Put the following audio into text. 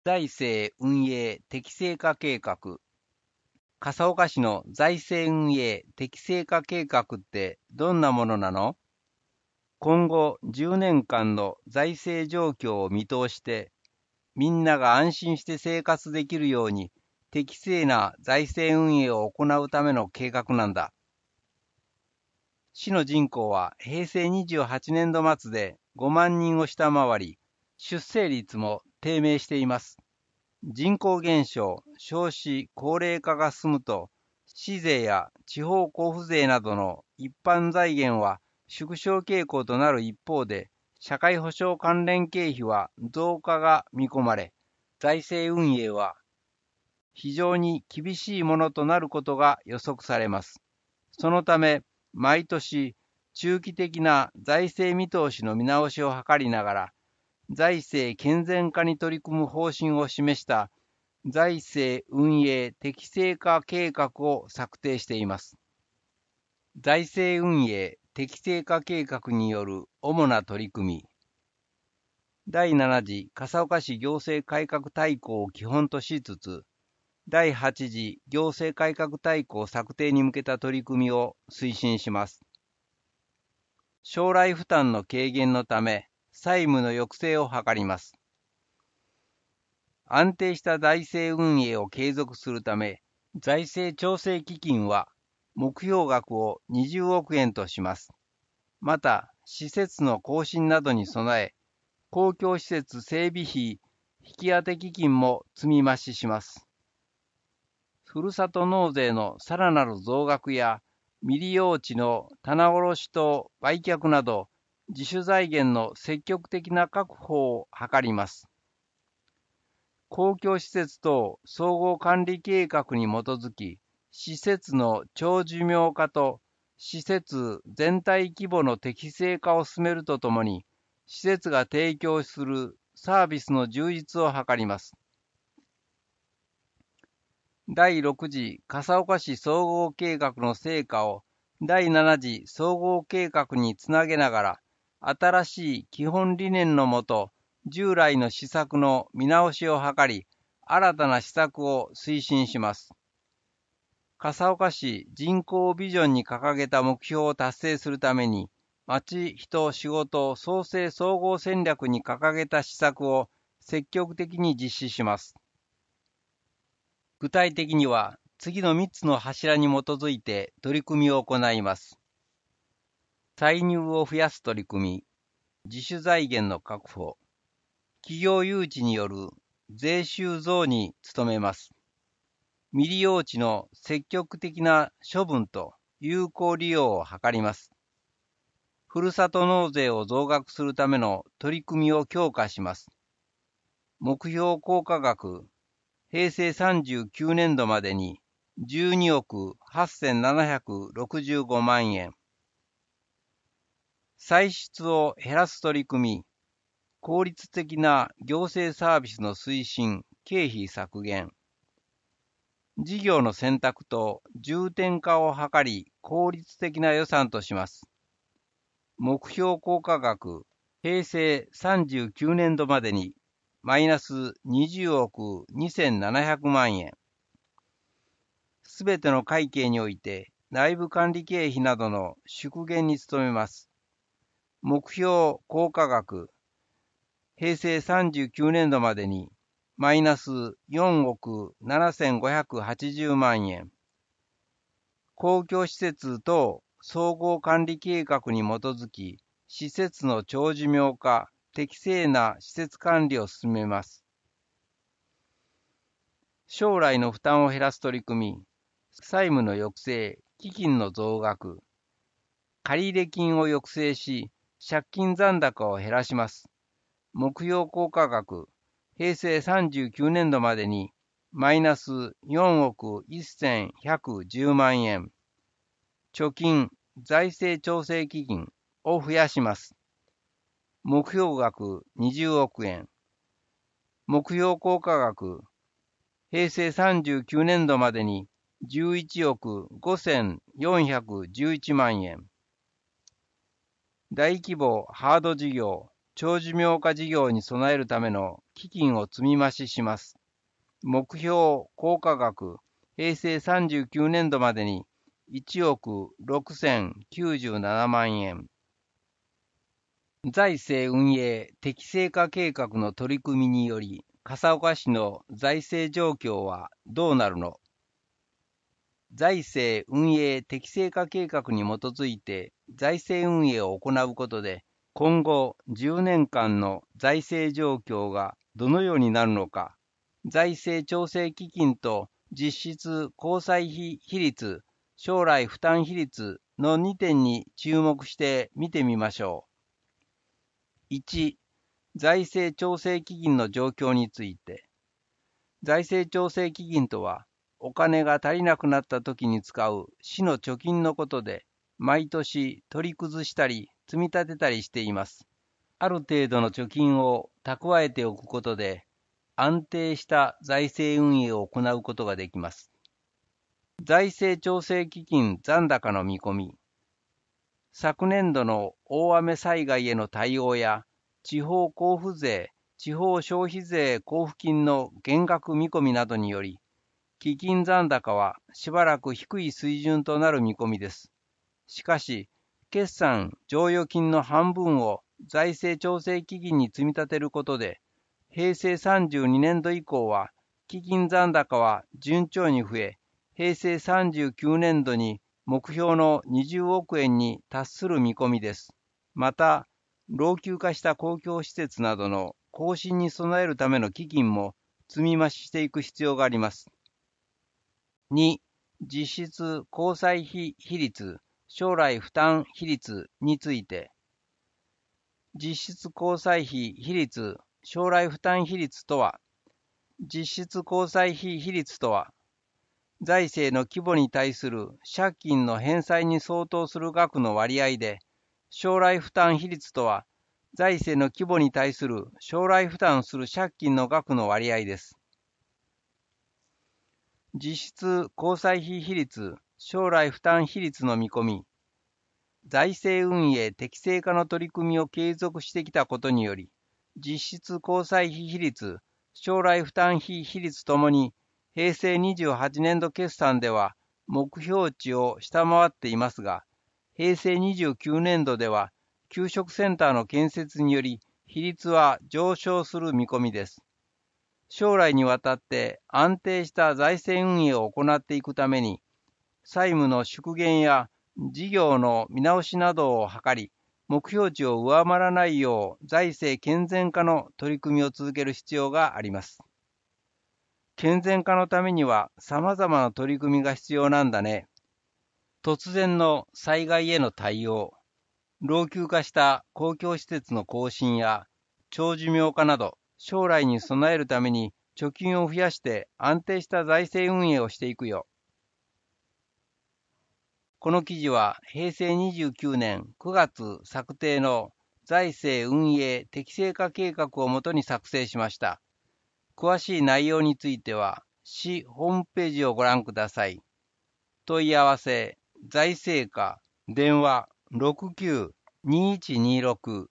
財政運営適正化計画。笠岡市の財政運営適正化計画ってどんなものなの？今後10年間の財政状況を見通して、みんなが安心して生活できるように適正な財政運営を行うための計画なんだ。市の人口は平成28年度末で5万人を下回り、出生率も低迷しています。人口減少、少子高齢化が進むと、市税や地方交付税などの一般財源は縮小傾向となる一方で、社会保障関連経費は増加が見込まれ、財政運営は非常に厳しいものとなることが予測されます。そのため、毎年中期的な財政見通しの見直しを図りながら、財政健全化に取り組む方針を示した財政運営適正化計画を策定しています。財政運営適正化計画による主な取り組み。第7次笠岡市行政改革大綱を基本としつつ、第8次行政改革大綱策定に向けた取り組みを推進します。将来負担の軽減のため、債務の抑制を図ります。安定した財政運営を継続するため、財政調整基金は目標額を20億円とします。また、施設の更新などに備え、公共施設整備費引き当て基金も積み増しします。ふるさと納税のさらなる増額や、未利用地の棚卸しと売却など、自主財源の積極的な確保を図ります。公共施設等総合管理計画に基づき、施設の長寿命化と施設全体規模の適正化を進めるとともに、施設が提供するサービスの充実を図ります。第6次笠岡市総合計画の成果を第7次総合計画につなげながら、新しい基本理念のもと、従来の施策の見直しを図り、新たな施策を推進します。笠岡市人口ビジョンに掲げた目標を達成するために、町、人、仕事、創生総合戦略に掲げた施策を積極的に実施します。具体的には、次の3つの柱に基づいて取り組みを行います。歳入を増やす取り組み、自主財源の確保、企業誘致による税収増に努めます。未利用地の積極的な処分と有効利用を図ります。ふるさと納税を増額するための取り組みを強化します。目標効果額、平成39年度までに12億8765万円。歳出を減らす取り組み、効率的な行政サービスの推進、経費削減。事業の選択と重点化を図り、効率的な予算とします。目標効果額、平成39年度までにマイナス20億2700万円。すべての会計において内部管理経費などの縮減に努めます。目標効果額、平成39年度までにマイナス4億7580万円。公共施設等総合管理計画に基づき、施設の長寿命化、適正な施設管理を進めます。将来の負担を減らす取り組み、債務の抑制、基金の増額、借入金を抑制し、借金残高を減らします。目標効果額、平成39年度までにマイナス4億1110万円。貯金、財政調整基金を増やします。目標額20億円。目標効果額、平成39年度までに11億5411万円。大規模ハード事業、 長寿命化事業に備えるための基金を積み増しします。目標効果額、平成39年度までに1億6097万円。財政運営適正化計画の取り組みにより、笠岡市の財政状況はどうなるの？財政運営適正化計画に基づいて財政運営を行うことで、今後10年間の財政状況がどのようになるのか、財政調整基金と実質公債費比率、将来負担比率の2点に注目して見てみましょう。1、財政調整基金の状況について。財政調整基金とは、お金が足りなくなった時に使う市の貯金のことで、毎年取り崩したり積み立てたりしています。ある程度の貯金を蓄えておくことで、安定した財政運営を行うことができます。財政調整基金残高の見込み。昨年度の大雨災害への対応や、地方交付税、地方消費税交付金の減額見込みなどにより、基金残高はしばらく低い水準となる見込みです。しかし、決算剰余金の半分を財政調整基金に積み立てることで、平成32年度以降は、基金残高は順調に増え、平成39年度に目標の20億円に達する見込みです。また、老朽化した公共施設などの更新に備えるための基金も積み増ししていく必要があります。2、実質公債費比率、将来負担比率について。実質公債費比率、将来負担比率とは、実質公債費比率とは、財政の規模に対する借金の返済に相当する額の割合で、将来負担比率とは、財政の規模に対する将来負担する借金の額の割合です。実質公債費比率、将来負担比率の見込み。財政運営適正化の取り組みを継続してきたことにより、実質公債費比率、将来負担費比率ともに、平成28年度決算では目標値を下回っていますが、平成29年度では、給食センターの建設により、比率は上昇する見込みです。将来にわたって安定した財政運営を行っていくために、債務の縮減や事業の見直しなどを図り、目標値を上回らないよう財政健全化の取り組みを続ける必要があります。健全化のためには様々な取り組みが必要なんだね。突然の災害への対応、老朽化した公共施設の更新や長寿命化など、将来に備えるために貯金を増やして安定した財政運営をしていくよ。この記事は平成29年9月策定の財政運営適正化計画をもとに作成しました。詳しい内容については市ホームページをご覧ください。問い合わせ、財政課、電話69-2126